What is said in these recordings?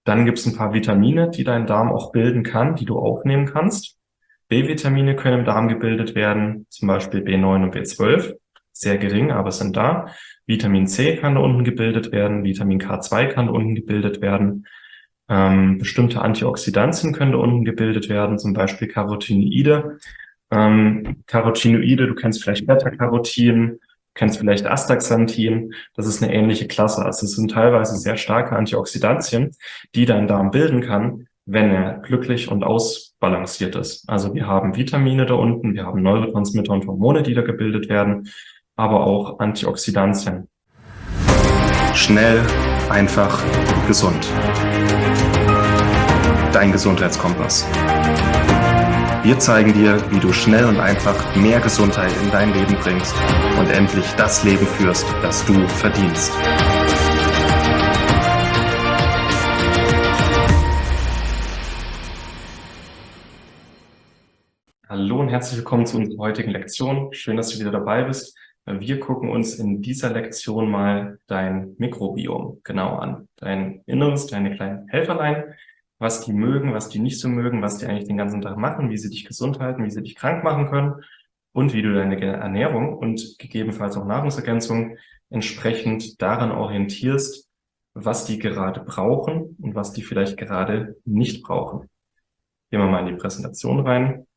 Dann gibt es ein paar Vitamine, die dein Darm auch bilden kann, die du aufnehmen kannst. B-Vitamine können im Darm gebildet werden, zum Beispiel B9 und B12. Sehr gering, aber sind da. Vitamin C kann da unten gebildet werden, Vitamin K2 kann da unten gebildet werden. Bestimmte Antioxidantien können da unten gebildet werden, zum Beispiel Carotinoide. Carotinoide, du kennst vielleicht Beta-Carotin, kennst vielleicht Astaxanthin. Das ist eine ähnliche Klasse. Also es sind teilweise sehr starke Antioxidantien, die dein Darm bilden kann, wenn er glücklich und ausbalanciert ist. Also wir haben Vitamine da unten, wir haben Neurotransmitter und Hormone, die da gebildet werden, aber auch Antioxidantien. Schnell, einfach, gesund. Dein Gesundheitskompass. Wir zeigen dir, wie du schnell und einfach mehr Gesundheit in dein Leben bringst und endlich das Leben führst, das du verdienst. Hallo und herzlich willkommen zu unserer heutigen Lektion. Schön, dass du wieder dabei bist. Wir gucken uns in dieser Lektion mal dein Mikrobiom genau an. Dein Inneres, deine kleinen Helferlein, was die mögen, was die nicht so mögen, was die eigentlich den ganzen Tag machen, wie sie dich gesund halten, wie sie dich krank machen können und wie du deine Ernährung und gegebenenfalls auch Nahrungsergänzung entsprechend daran orientierst, was die gerade brauchen und was die vielleicht gerade nicht brauchen. Gehen wir mal in die Präsentation rein.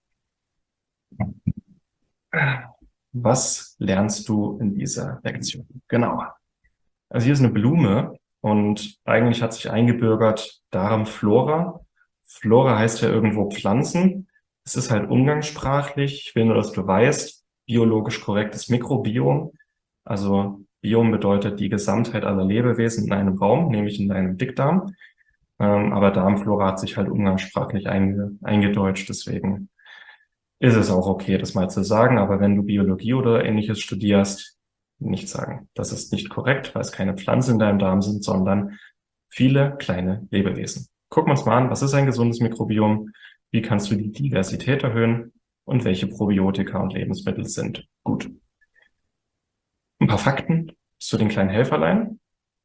Was lernst du in dieser Lektion? Genau. Also hier ist eine Blume und eigentlich hat sich eingebürgert Darmflora. Flora heißt ja irgendwo Pflanzen. Es ist halt umgangssprachlich. Ich will nur, dass du weißt, biologisch korrektes Mikrobiom. Also Biom bedeutet die Gesamtheit aller Lebewesen in einem Raum, nämlich in deinem Dickdarm. Aber Darmflora hat sich halt umgangssprachlich eingedeutscht, deswegen ist es auch okay, das mal zu sagen, aber wenn du Biologie oder Ähnliches studierst, nicht sagen. Das ist nicht korrekt, weil es keine Pflanzen in deinem Darm sind, sondern viele kleine Lebewesen. Gucken wir uns mal an, was ist ein gesundes Mikrobiom? Wie kannst du die Diversität erhöhen? Und welche Probiotika und Lebensmittel sind gut? Ein paar Fakten zu den kleinen Helferlein.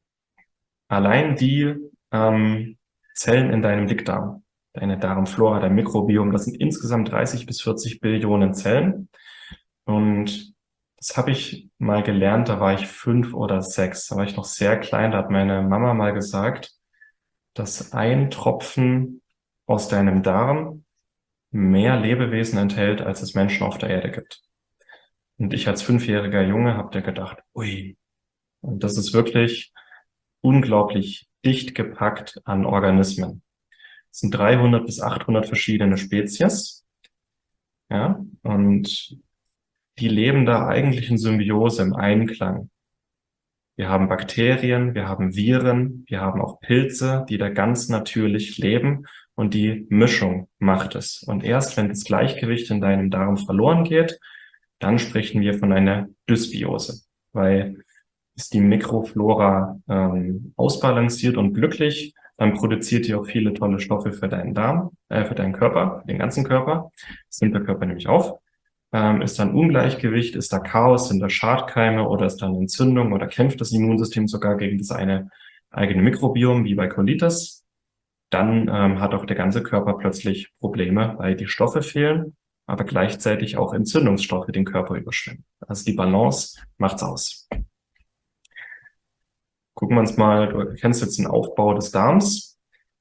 Allein die Zellen in deinem Dickdarm, deine Darmflora, dein Mikrobiom, das sind insgesamt 30 bis 40 Billionen Zellen. Und das habe ich mal gelernt, da war ich 5 oder 6, da war ich noch sehr klein, da hat meine Mama mal gesagt, dass ein Tropfen aus deinem Darm mehr Lebewesen enthält, als es Menschen auf der Erde gibt. Und ich als 5-jähriger Junge habe dir gedacht, ui, und das ist wirklich unglaublich dicht gepackt an Organismen. Es sind 300 bis 800 verschiedene Spezies, ja, und die leben da eigentlich in Symbiose, im Einklang. Wir haben Bakterien, wir haben Viren, wir haben auch Pilze, die da ganz natürlich leben und die Mischung macht es. Und erst wenn das Gleichgewicht in deinem Darm verloren geht, dann sprechen wir von einer Dysbiose, weil ist die Mikroflora ausbalanciert und glücklich, dann produziert die auch viele tolle Stoffe für deinen Darm, für deinen Körper, für den ganzen Körper. Das nimmt der Körper nämlich auf. Ist da ein Ungleichgewicht, ist da Chaos, sind da Schadkeime oder ist da eine Entzündung oder kämpft das Immunsystem sogar gegen das eine eigene Mikrobiom, wie bei Colitis, dann hat auch der ganze Körper plötzlich Probleme, weil die Stoffe fehlen, aber gleichzeitig auch Entzündungsstoffe den Körper überschwemmen. Also die Balance macht's aus. Gucken wir uns mal, du kennst jetzt den Aufbau des Darms.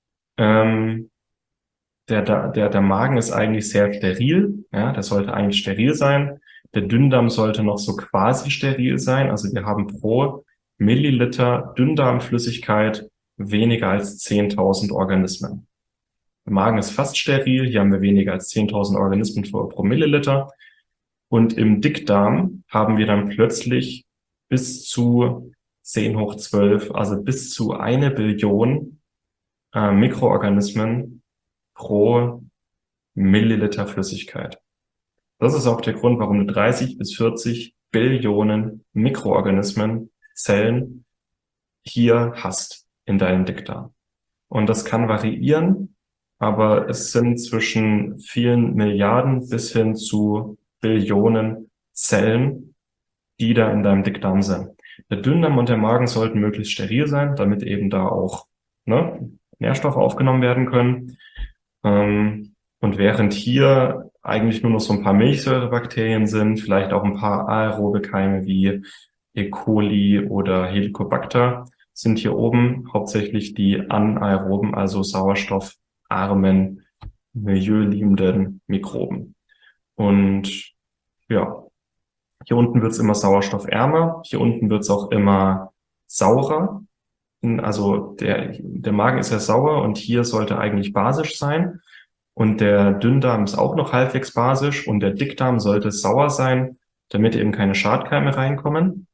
Der Magen ist eigentlich sehr steril, ja, der sollte eigentlich steril sein. Der Dünndarm sollte noch so quasi steril sein. Also wir haben pro Milliliter Dünndarmflüssigkeit weniger als 10.000 Organismen. Der Magen ist fast steril, hier haben wir weniger als 10.000 Organismen pro Milliliter. Und im Dickdarm haben wir dann plötzlich bis zu 10 hoch 12, also bis zu 1 Billion Mikroorganismen pro Milliliter Flüssigkeit. Das ist auch der Grund, warum du 30 bis 40 Billionen Mikroorganismen, Zellen hier hast in deinem Dickdarm. Und das kann variieren, aber es sind zwischen vielen Milliarden bis hin zu Billionen Zellen, die da in deinem Dickdarm sind. Der Dünndarm und der Magen sollten möglichst steril sein, damit eben da auch Nährstoffe aufgenommen werden können. Und während hier eigentlich nur noch so ein paar Milchsäurebakterien sind, vielleicht auch ein paar aerobe Keime wie E. coli oder Helicobacter, sind hier oben hauptsächlich die anaeroben, also sauerstoffarmen, milieuliebenden Mikroben. Und ja, hier unten wird es immer sauerstoffärmer, hier unten wird es auch immer saurer. Also der Magen ist ja sauer und hier sollte eigentlich basisch sein. Und der Dünndarm ist auch noch halbwegs basisch und der Dickdarm sollte sauer sein, damit eben keine Schadkeime reinkommen.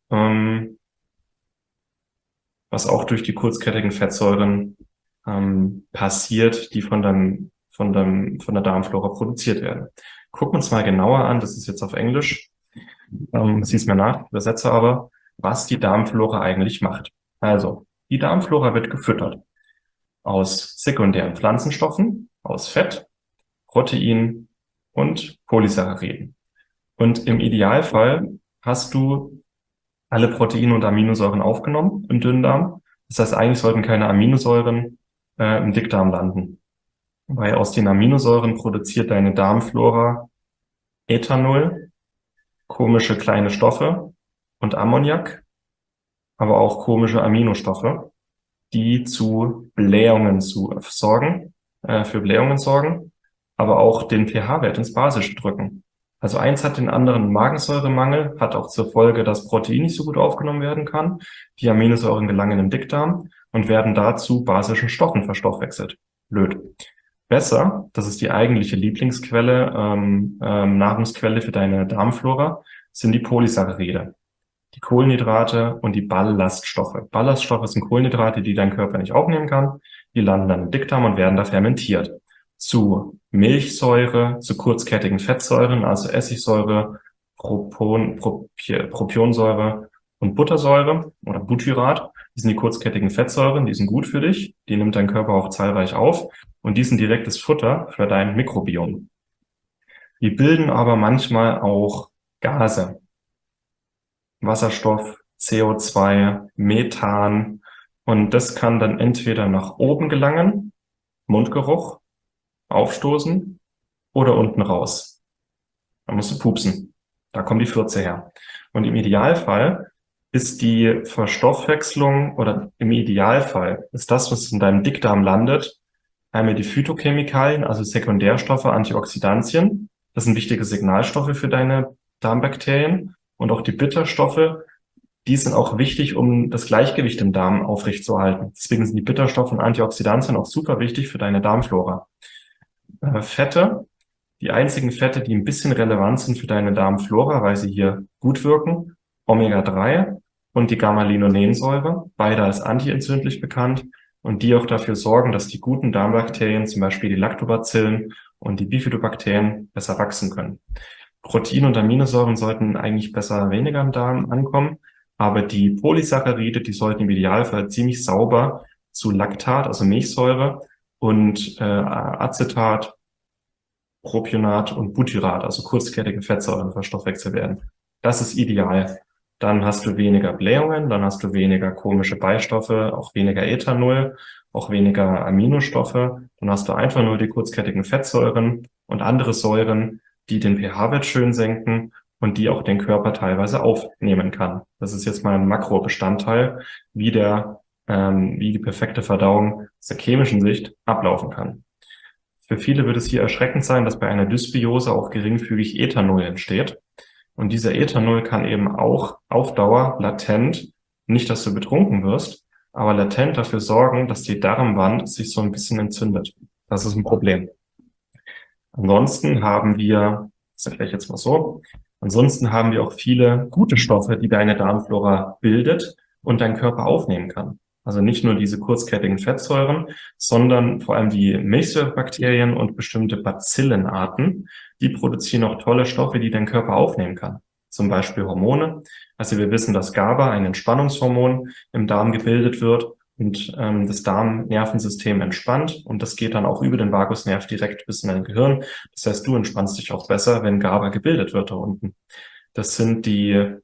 Was auch durch die kurzkettigen Fettsäuren passiert, die von der Darmflora produziert werden. Gucken wir uns mal genauer an, das ist jetzt auf Englisch, sieh's mir nach, übersetze aber, was die Darmflora eigentlich macht. Also, die Darmflora wird gefüttert aus sekundären Pflanzenstoffen, aus Fett, Protein und Polysacchariden. Und im Idealfall hast du alle Proteine und Aminosäuren aufgenommen im Dünndarm. Das heißt, eigentlich sollten keine Aminosäuren im Dickdarm landen. Weil aus den Aminosäuren produziert deine Darmflora Ethanol, komische kleine Stoffe und Ammoniak, aber auch komische Aminostoffe, die zu Blähungen für Blähungen sorgen, aber auch den pH-Wert ins Basische drücken. Also eins hat den anderen Magensäuremangel, hat auch zur Folge, dass Protein nicht so gut aufgenommen werden kann. Die Aminosäuren gelangen im Dickdarm und werden dazu basischen Stoffen verstoffwechselt. Blöd. Besser, das ist die eigentliche Lieblingsquelle, Nahrungsquelle für deine Darmflora, sind die Polysaccharide, die Kohlenhydrate und die Ballaststoffe. Ballaststoffe sind Kohlenhydrate, die dein Körper nicht aufnehmen kann. Die landen dann im Dickdarm und werden da fermentiert. Zu Milchsäure, zu kurzkettigen Fettsäuren, also Essigsäure, Propionsäure und Buttersäure oder Butyrat. Die sind die kurzkettigen Fettsäuren, die sind gut für dich, die nimmt dein Körper auch zahlreich auf und die sind direktes Futter für dein Mikrobiom. Die bilden aber manchmal auch Gase. Wasserstoff, CO2, Methan und das kann dann entweder nach oben gelangen, Mundgeruch, aufstoßen oder unten raus. Da musst du pupsen. Da kommen die Fürze her. Und im Idealfall ist die Verstoffwechslung oder im Idealfall ist das, was in deinem Dickdarm landet, einmal die Phytochemikalien, also Sekundärstoffe, Antioxidantien. Das sind wichtige Signalstoffe für deine Darmbakterien. Und auch die Bitterstoffe, die sind auch wichtig, um das Gleichgewicht im Darm aufrechtzuerhalten. Deswegen sind die Bitterstoffe und Antioxidantien auch super wichtig für deine Darmflora. Fette, die einzigen Fette, die ein bisschen relevant sind für deine Darmflora, weil sie hier gut wirken, Omega-3 und die Gamma-Linolensäure, beide als antientzündlich bekannt und die auch dafür sorgen, dass die guten Darmbakterien, zum Beispiel die Lactobacillen und die Bifidobakterien, besser wachsen können. Protein und Aminosäuren sollten eigentlich besser weniger im Darm ankommen, aber die Polysaccharide, die sollten im Idealfall ziemlich sauber zu Lactat, also Milchsäure, und Acetat, Propionat und Butyrat, also kurzkettige Fettsäuren, verstoffwechselt werden. Das ist ideal. Dann hast du weniger Blähungen, dann hast du weniger komische Beistoffe, auch weniger Ethanol, auch weniger Aminostoffe. Dann hast du einfach nur die kurzkettigen Fettsäuren und andere Säuren, die den pH-Wert schön senken und die auch den Körper teilweise aufnehmen kann. Das ist jetzt mal ein Makrobestandteil, wie die perfekte Verdauung aus der chemischen Sicht ablaufen kann. Für viele wird es hier erschreckend sein, dass bei einer Dysbiose auch geringfügig Ethanol entsteht. Und dieser Ethanol kann eben auch auf Dauer latent, nicht dass du betrunken wirst, aber latent dafür sorgen, dass die Darmwand sich so ein bisschen entzündet. Das ist ein Problem. Ansonsten haben wir, das erkläre ich jetzt mal so, ansonsten haben wir auch viele gute Stoffe, die deine Darmflora bildet und dein Körper aufnehmen kann. Also nicht nur diese kurzkettigen Fettsäuren, sondern vor allem die Milchsäurebakterien und bestimmte Bacillenarten, die produzieren auch tolle Stoffe, die dein Körper aufnehmen kann. Zum Beispiel Hormone. Also wir wissen, dass GABA, ein Entspannungshormon, im Darm gebildet wird und das Darmnervensystem entspannt und das geht dann auch über den Vagusnerv direkt bis in dein Gehirn. Das heißt, du entspannst dich auch besser, wenn GABA gebildet wird da unten. Das sind die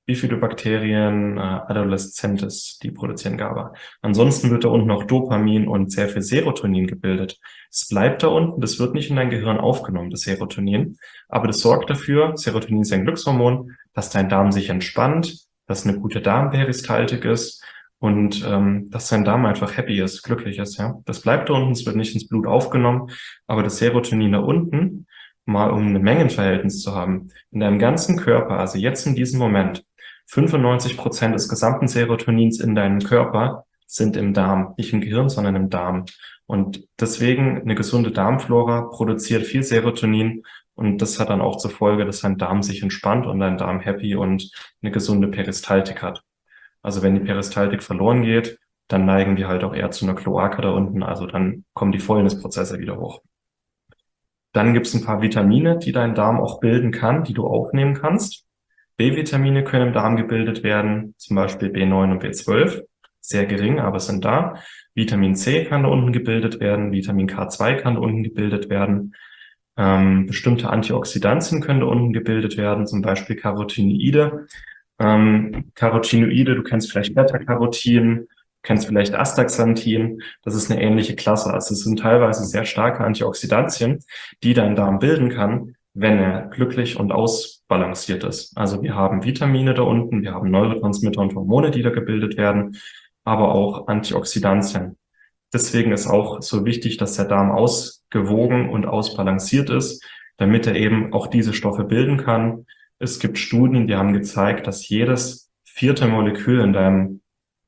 Bifidobakterien, adolescentes, die produzieren GABA. Ansonsten wird da unten noch Dopamin und sehr viel Serotonin gebildet. Es bleibt da unten, das wird nicht in dein Gehirn aufgenommen, das Serotonin, aber das sorgt dafür, Serotonin ist ein Glückshormon, dass dein Darm sich entspannt, dass eine gute Darmperistaltik ist und dass dein Darm einfach happy ist, glücklich ist. Ja, das bleibt da unten, es wird nicht ins Blut aufgenommen, aber das Serotonin da unten, mal um ein Mengenverhältnis zu haben, in deinem ganzen Körper, also jetzt in diesem Moment, 95% des gesamten Serotonins in deinem Körper sind im Darm, nicht im Gehirn, sondern im Darm. Und deswegen eine gesunde Darmflora produziert viel Serotonin und das hat dann auch zur Folge, dass dein Darm sich entspannt und dein Darm happy und eine gesunde Peristaltik hat. Also wenn die Peristaltik verloren geht, dann neigen wir halt auch eher zu einer Kloake da unten, also dann kommen die Fäulnisprozesse wieder hoch. Dann gibt es ein paar Vitamine, die dein Darm auch bilden kann, die du aufnehmen kannst. B-Vitamine können im Darm gebildet werden, zum Beispiel B9 und B12, sehr gering, aber sind da. Vitamin C kann da unten gebildet werden, Vitamin K2 kann da unten gebildet werden. Bestimmte Antioxidantien können da unten gebildet werden, zum Beispiel Carotinoide. Carotinoide, du kennst vielleicht Beta-Carotin, kennst vielleicht Astaxanthin, das ist eine ähnliche Klasse. Also es sind teilweise sehr starke Antioxidantien, die dein Darm bilden kann, wenn er glücklich und ausbalanciert ist. Also wir haben Vitamine da unten, wir haben Neurotransmitter und Hormone, die da gebildet werden, aber auch Antioxidantien. Deswegen ist auch so wichtig, dass der Darm ausgewogen und ausbalanciert ist, damit er eben auch diese Stoffe bilden kann. Es gibt Studien, die haben gezeigt, dass jedes vierte Molekül in deinem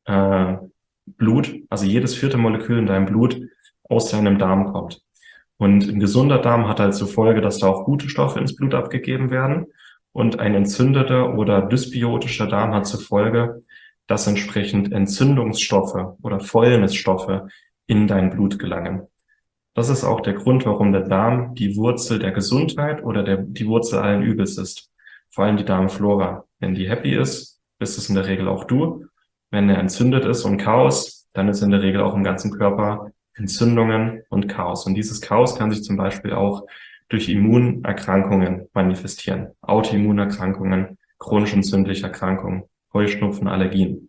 Blut, also jedes vierte Molekül in deinem Blut aus deinem Darm kommt. Und ein gesunder Darm hat halt zur Folge, dass da auch gute Stoffe ins Blut abgegeben werden. Und ein entzündeter oder dysbiotischer Darm hat zur Folge, dass entsprechend Entzündungsstoffe oder Fäulnisstoffe in dein Blut gelangen. Das ist auch der Grund, warum der Darm die Wurzel der Gesundheit oder die Wurzel allen Übels ist. Vor allem die Darmflora. Wenn die happy ist, bist es in der Regel auch du. Wenn er entzündet ist und Chaos, dann ist in der Regel auch im ganzen Körper Entzündungen und Chaos. Und dieses Chaos kann sich zum Beispiel auch durch Immunerkrankungen manifestieren. Autoimmunerkrankungen, chronisch entzündliche Erkrankungen, Heuschnupfen, Allergien.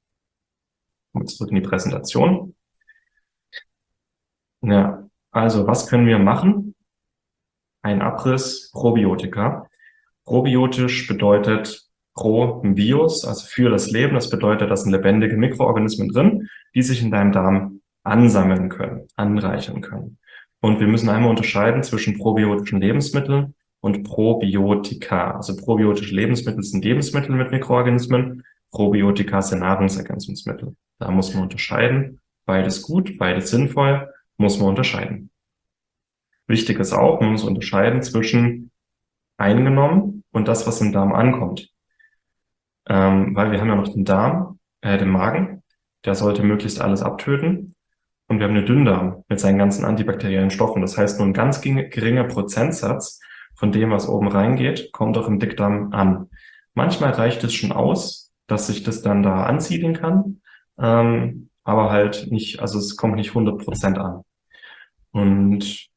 Und zurück in die Präsentation. Ja, also was können wir machen? Ein Abriss Probiotika. Probiotisch bedeutet pro Bios, also für das Leben. Das bedeutet, da sind lebendige Mikroorganismen drin, die sich in deinem Darm ansammeln können, anreichern können. Und wir müssen einmal unterscheiden zwischen probiotischen Lebensmitteln und Probiotika. Also probiotische Lebensmittel sind Lebensmittel mit Mikroorganismen, Probiotika sind Nahrungsergänzungsmittel. Da muss man unterscheiden. Beides gut, beides sinnvoll, muss man unterscheiden. Wichtig ist auch, man muss unterscheiden zwischen eingenommen und das, was im Darm ankommt. Weil wir haben ja noch den Darm, den Magen, der sollte möglichst alles abtöten. Und wir haben den Dünndarm mit seinen ganzen antibakteriellen Stoffen. Das heißt, nur ein ganz geringer Prozentsatz von dem, was oben reingeht, kommt auch im Dickdarm an. Manchmal reicht es schon aus, dass sich das dann da ansiedeln kann, aber halt nicht, also es kommt nicht 100% an. Und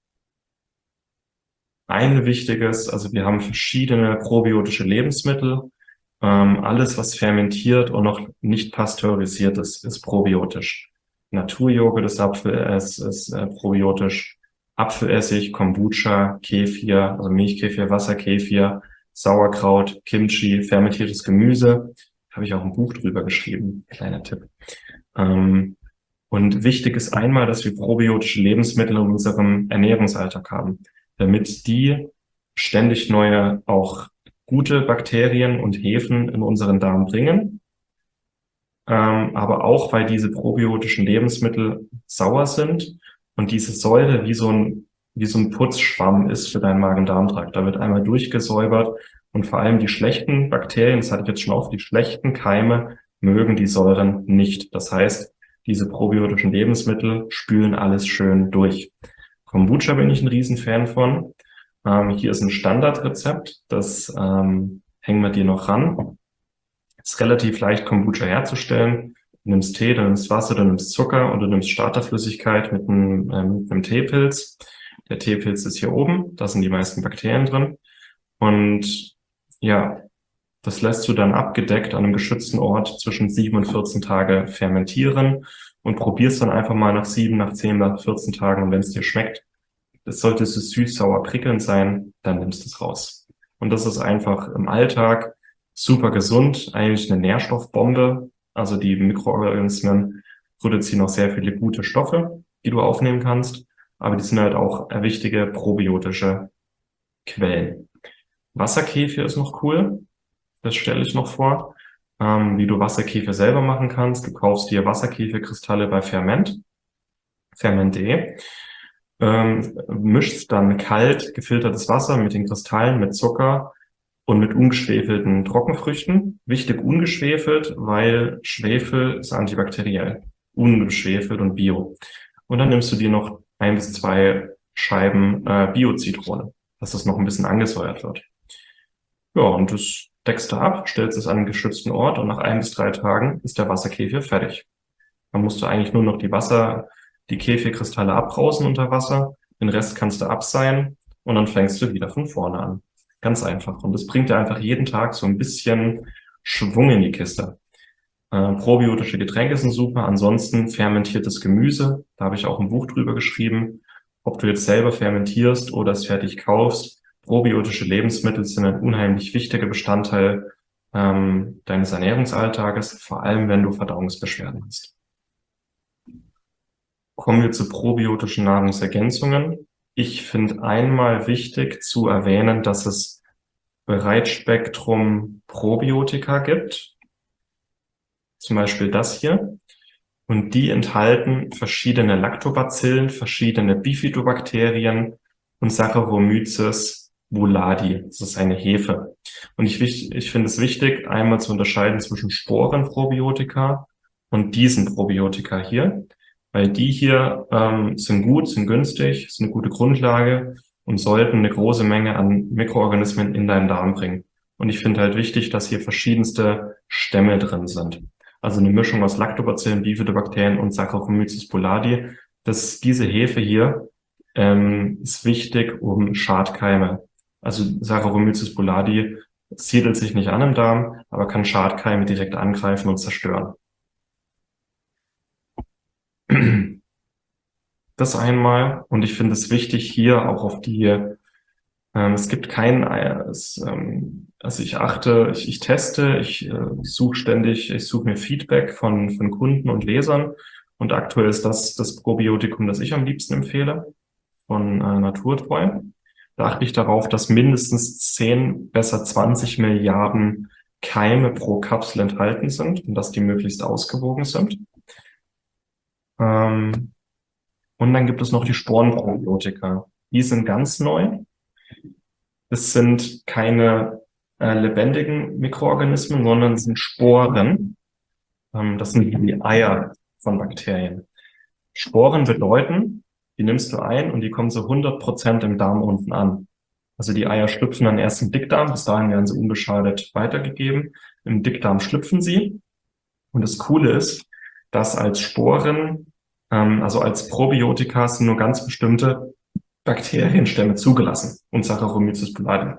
ein wichtiges, also wir haben verschiedene probiotische Lebensmittel. Alles, was fermentiert und noch nicht pasteurisiert ist probiotisch. Naturjoghurt ist probiotisch. Apfelessig, Kombucha, Kefir, also Milchkefir, Wasserkefir, Sauerkraut, Kimchi, fermentiertes Gemüse. Habe ich auch ein Buch drüber geschrieben. Kleiner Tipp. Und wichtig ist einmal, dass wir probiotische Lebensmittel in unserem Ernährungsalltag haben, damit die ständig neue, auch gute Bakterien und Hefen in unseren Darm bringen. Aber auch, weil diese probiotischen Lebensmittel sauer sind und diese Säure wie so ein Putzschwamm ist für deinen Magen-Darm-Trakt. Da wird einmal durchgesäubert und vor allem die schlechten Bakterien, das hatte ich jetzt schon oft, die schlechten Keime mögen die Säuren nicht. Das heißt, diese probiotischen Lebensmittel spülen alles schön durch. Kombucha bin ich ein Riesenfan von. Hier ist ein Standardrezept, das hängen wir dir noch ran. Es ist relativ leicht, Kombucha herzustellen. Du nimmst Tee, du nimmst Wasser, du nimmst Zucker und du nimmst Starterflüssigkeit mit einem Teepilz. Der Teepilz ist hier oben, da sind die meisten Bakterien drin. Und ja, Das lässt du dann abgedeckt an einem geschützten Ort zwischen 7 und 14 Tage fermentieren und probierst dann einfach mal nach 7, nach 10, nach 14 Tagen. Und wenn es dir schmeckt, das sollte es süß-sauer prickelnd sein, dann nimmst du es raus. Und das ist einfach im Alltag super gesund, eigentlich eine Nährstoffbombe. Also die Mikroorganismen produzieren auch sehr viele gute Stoffe, die du aufnehmen kannst, aber die sind halt auch wichtige probiotische Quellen. Wasserkefir ist noch cool. Das stelle ich noch vor, wie du Wasserkefir selber machen kannst. Du kaufst dir Wasserkefirkristalle bei Ferment.de, mischst dann kalt gefiltertes Wasser mit den Kristallen, mit Zucker und mit ungeschwefelten Trockenfrüchten. Wichtig ungeschwefelt, weil Schwefel ist antibakteriell. Ungeschwefelt und bio. Und dann nimmst du dir noch 1 bis 2 Scheiben Bio-Zitrone, dass das noch ein bisschen angesäuert wird. Ja, und das deckst du ab, stellst es an einen geschützten Ort und nach 1 bis 3 Tagen ist der Wasserkefir fertig. Dann musst du eigentlich nur noch die Kefirkristalle abbrausen unter Wasser, den Rest kannst du abseihen und dann fängst du wieder von vorne an. Ganz einfach. Und das bringt dir einfach jeden Tag so ein bisschen Schwung in die Kiste. Probiotische Getränke sind super. Ansonsten fermentiertes Gemüse. Da habe ich auch ein Buch drüber geschrieben. Ob du jetzt selber fermentierst oder es fertig kaufst. Probiotische Lebensmittel sind ein unheimlich wichtiger Bestandteil deines Ernährungsalltages, vor allem wenn du Verdauungsbeschwerden hast. Kommen wir zu probiotischen Nahrungsergänzungen. Ich finde einmal wichtig zu erwähnen, dass es Breitspektrum-Probiotika gibt. Zum Beispiel das hier. Und die enthalten verschiedene Lactobacillen, verschiedene Bifidobakterien und Saccharomyces boulardii. Das ist eine Hefe. Und ich finde es wichtig, einmal zu unterscheiden zwischen Sporenprobiotika und diesen Probiotika hier. Weil die hier sind gut, sind günstig, sind eine gute Grundlage und sollten eine große Menge an Mikroorganismen in deinen Darm bringen. Und ich finde halt wichtig, dass hier verschiedenste Stämme drin sind. Also eine Mischung aus Lactobacillen, Bifidobakterien und Saccharomyces boulardii. Diese Hefe hier ist wichtig, um Schadkeime. Also Saccharomyces boulardii siedelt sich nicht an im Darm, aber kann Schadkeime direkt angreifen und zerstören. Das einmal. Und ich finde es wichtig, hier auch auf es gibt also ich teste, ich suche mir Feedback von Kunden und Lesern. Und aktuell ist das Probiotikum, das ich am liebsten empfehle, von Naturtreu. Da achte ich darauf, dass mindestens 10, besser 20 Milliarden Keime pro Kapsel enthalten sind und dass die möglichst ausgewogen sind. Und dann gibt es noch die Sporenprobiotika. Die sind ganz neu. Es sind keine lebendigen Mikroorganismen, sondern es sind Sporen. Das sind die Eier von Bakterien. Sporen bedeuten, die nimmst du ein und die kommen zu 100% im Darm unten an. Also die Eier schlüpfen dann erst im Dickdarm, bis dahin werden sie unbeschadet weitergegeben. Im Dickdarm schlüpfen sie. Und das Coole ist, dass als Sporen, also als Probiotika sind nur ganz bestimmte Bakterienstämme zugelassen und Saccharomyces boulardii.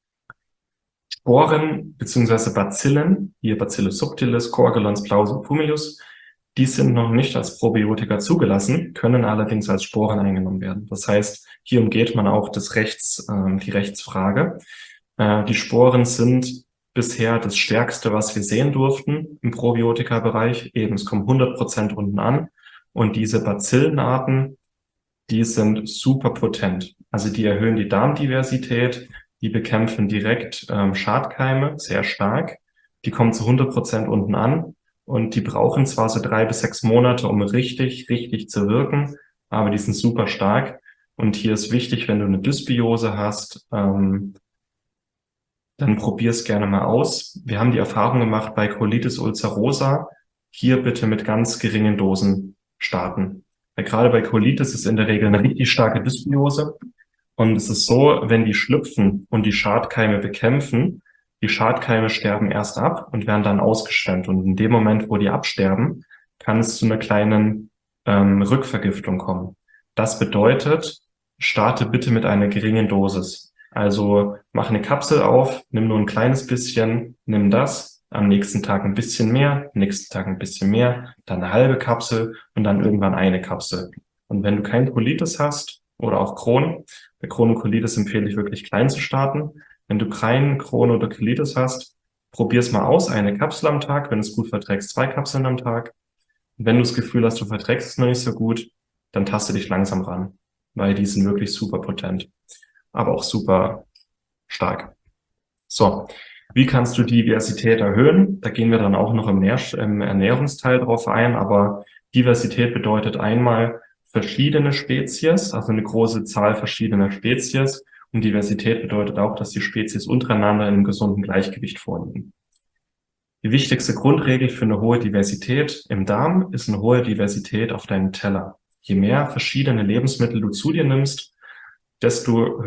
Sporen bzw. Bazillen, hier Bacillus subtilis, Coagulans, Plausium, Pumilus, die sind noch nicht als Probiotika zugelassen, können allerdings als Sporen eingenommen werden. Das heißt, hier umgeht man auch die Rechtsfrage. Die Sporen sind bisher das Stärkste, was wir sehen durften im Probiotika-Bereich. Eben, es kommen 100% unten an. Und diese Bazillenarten, die sind super potent. Also die erhöhen die Darmdiversität, die bekämpfen direkt Schadkeime sehr stark. Die kommen zu 100% unten an und die brauchen zwar so 3 bis 6 Monate, um richtig zu wirken, aber die sind super stark. Und hier ist wichtig, wenn du eine Dysbiose hast, dann probier's gerne mal aus. Wir haben die Erfahrung gemacht bei Colitis ulcerosa, hier bitte mit ganz geringen Dosen starten. Weil gerade bei Colitis ist in der Regel eine richtig starke Dysbiose. Und es ist so, wenn die schlüpfen und die Schadkeime bekämpfen, die Schadkeime sterben erst ab und werden dann ausgeschwemmt. Und in dem Moment, wo die absterben, kann es zu einer kleinen Rückvergiftung kommen. Das bedeutet, starte bitte mit einer geringen Dosis. Also mach eine Kapsel auf, nimm nur ein kleines bisschen, nimm das, am nächsten Tag ein bisschen mehr, am nächsten Tag ein bisschen mehr, dann eine halbe Kapsel und dann irgendwann eine Kapsel. Und wenn du kein Colitis hast oder auch Crohn, bei Crohn und Colitis empfehle ich wirklich klein zu starten. Wenn du keinen Crohn oder Colitis hast, probier's mal aus, eine Kapsel am Tag. Wenn du es gut verträgst, 2 Kapseln am Tag. Und wenn du das Gefühl hast, du verträgst es noch nicht so gut, dann taste dich langsam ran, weil die sind wirklich super potent, aber auch super stark. So, wie kannst du die Diversität erhöhen? Da gehen wir dann auch noch im Ernährungsteil drauf ein, aber Diversität bedeutet einmal verschiedene Spezies, also eine große Zahl verschiedener Spezies. Und Diversität bedeutet auch, dass die Spezies untereinander in einem gesunden Gleichgewicht vorliegen. Die wichtigste Grundregel für eine hohe Diversität im Darm ist eine hohe Diversität auf deinem Teller. Je mehr verschiedene Lebensmittel du zu dir nimmst, desto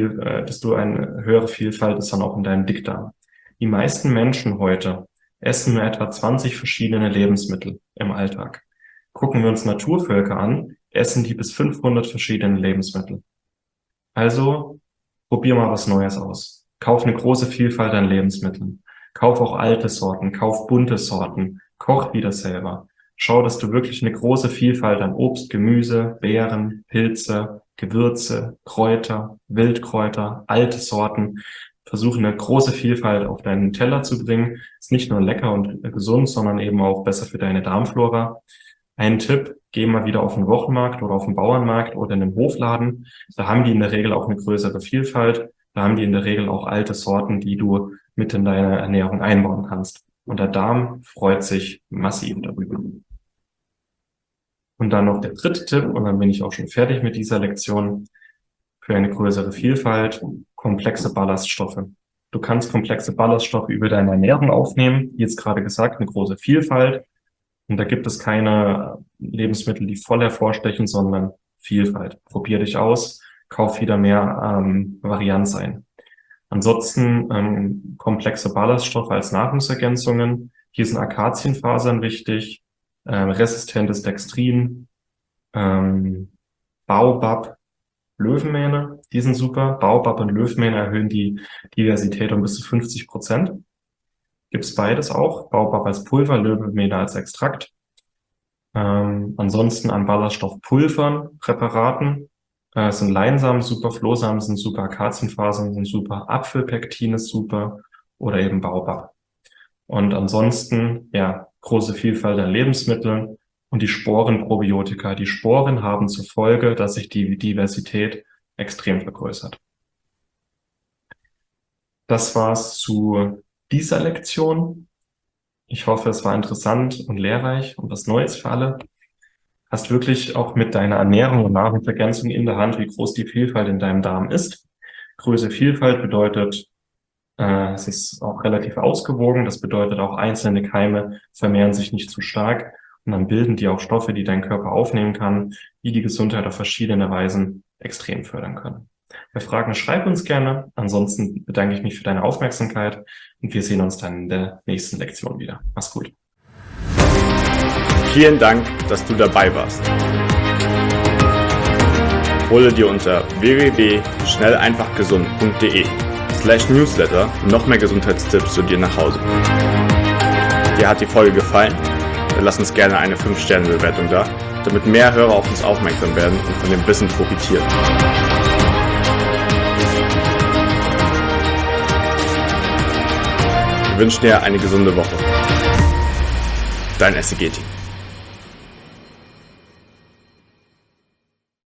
eine höhere Vielfalt ist dann auch in deinem Dickdarm. Die meisten Menschen heute essen nur etwa 20 verschiedene Lebensmittel im Alltag. Gucken wir uns Naturvölker an, essen die bis 500 verschiedene Lebensmittel. Also probier mal was Neues aus. Kauf eine große Vielfalt an Lebensmitteln. Kauf auch alte Sorten, kauf bunte Sorten, koch wieder selber. Schau, dass du wirklich eine große Vielfalt an Obst, Gemüse, Beeren, Pilze, Gewürze, Kräuter, Wildkräuter, alte Sorten. Versuche eine große Vielfalt auf deinen Teller zu bringen. Ist nicht nur lecker und gesund, sondern eben auch besser für deine Darmflora. Ein Tipp, geh mal wieder auf den Wochenmarkt oder auf den Bauernmarkt oder in den Hofladen. Da haben die in der Regel auch eine größere Vielfalt. Da haben die in der Regel auch alte Sorten, die du mit in deine Ernährung einbauen kannst. Und der Darm freut sich massiv darüber. Und dann noch der dritte Tipp, und dann bin ich auch schon fertig mit dieser Lektion, für eine größere Vielfalt, komplexe Ballaststoffe. Du kannst komplexe Ballaststoffe über deine Ernährung aufnehmen, wie jetzt gerade gesagt, eine große Vielfalt. Und da gibt es keine Lebensmittel, die voll hervorstechen, sondern Vielfalt. Probier dich aus, kauf wieder mehr Varianz ein. Ansonsten komplexe Ballaststoffe als Nahrungsergänzungen. Hier sind Akazienfasern wichtig, resistentes Dextrin, Baobab, Löwenmähne, die sind super. Baobab und Löwenmähne erhöhen die Diversität um bis zu 50%. Gibt's beides auch. Baobab als Pulver, Löwenmähne als Extrakt. Ansonsten an Ballaststoffpulvern, Präparaten sind Leinsamen super, Flohsamen sind super, Akazienfasern sind super, Apfelpektin ist super oder eben Baobab. Und ansonsten, ja, große Vielfalt an Lebensmitteln und die Sporenprobiotika. Die Sporen haben zur Folge, dass sich die Diversität extrem vergrößert. Das war's zu dieser Lektion. Ich hoffe, es war interessant und lehrreich und was Neues für alle. Hast wirklich auch mit deiner Ernährung und Nahrungsergänzung in der Hand, wie groß die Vielfalt in deinem Darm ist. Größere Vielfalt bedeutet, es ist auch relativ ausgewogen. Das bedeutet auch, einzelne Keime vermehren sich nicht zu stark. Und dann bilden die auch Stoffe, die dein Körper aufnehmen kann, die die Gesundheit auf verschiedene Weisen extrem fördern können. Bei Fragen schreib uns gerne. Ansonsten bedanke ich mich für deine Aufmerksamkeit und wir sehen uns dann in der nächsten Lektion wieder. Mach's gut. Vielen Dank, dass du dabei warst. Hole dir unter www.schnelleinfachgesund.de/Newsletter noch mehr Gesundheitstipps zu dir nach Hause. Dir hat die Folge gefallen? Dann lass uns gerne eine 5-Sterne-Bewertung da, damit mehr Hörer auf uns aufmerksam werden und von dem Wissen profitieren. Wir wünschen dir eine gesunde Woche. Dein SEG-Team.